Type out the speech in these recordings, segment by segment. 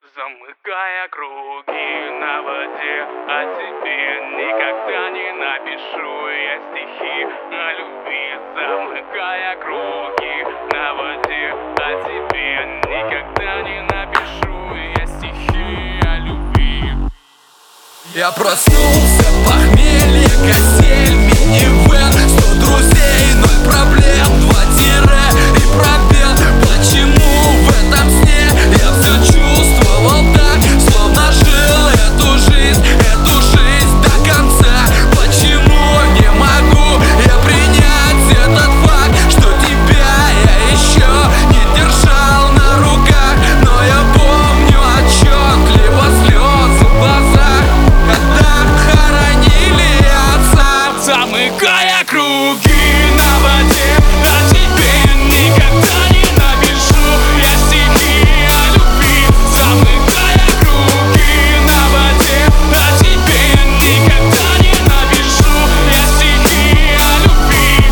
Замыкая круги на воде, о тебе никогда не напишу я стихи о любви. Замыкая круги на воде, о тебе никогда не напишу я стихи о любви. Я проснулся, похмелье, касель, минивэн, 100 друзей, 0 проблем, 2 тире и пробел. Почему в этом сне я все чувствовал так, словно жил эту жизнь до конца? Почему не могу я принять этот факт, что тебя я еще не держал на руках? Но я помню отчетливо слезы в глазах, когда хоронили отца. Замыкая круги на воде, о тебе никогда не напишу я стихи о любви. Замыкая круги на воде, о тебе никогда не напишу я стихи о любви.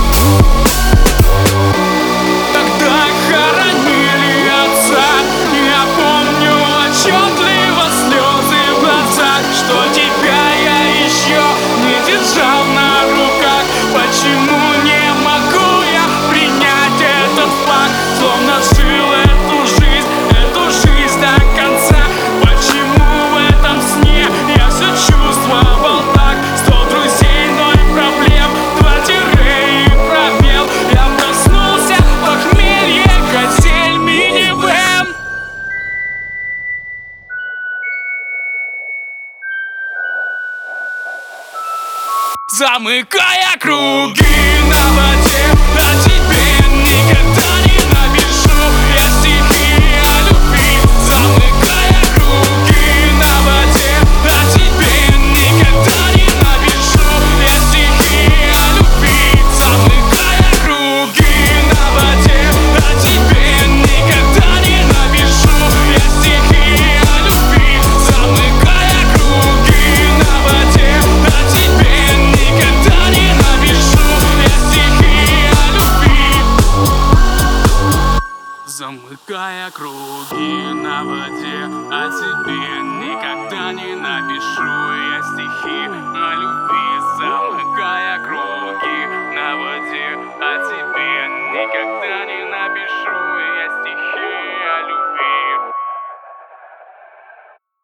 Когда хоронили отца, я помню отчетливо слезы в глазах, что тебя я еще не держал на руках. Почему не могу я принять этот факт, словно жил эту жизнь до конца? Почему в этом сне я все чувствовал так? 100 друзей, 0 проблем, 2 тире и пробел. Я проснулся, похмелье, газель, минивэн. Замыкая круги на воде, о тебе никогда не напишу я стихи о любви. Замыкая круги на воде, о тебе никогда не напишу я стихи о любви. Замыкая круги на воде, о тебе никогда не напишу я стихи о любви. Замыкая круги на воде, о тебе никогда не напишу я стихи о любви. Замыкая круги на воде, о тебе никогда не напишу я стихи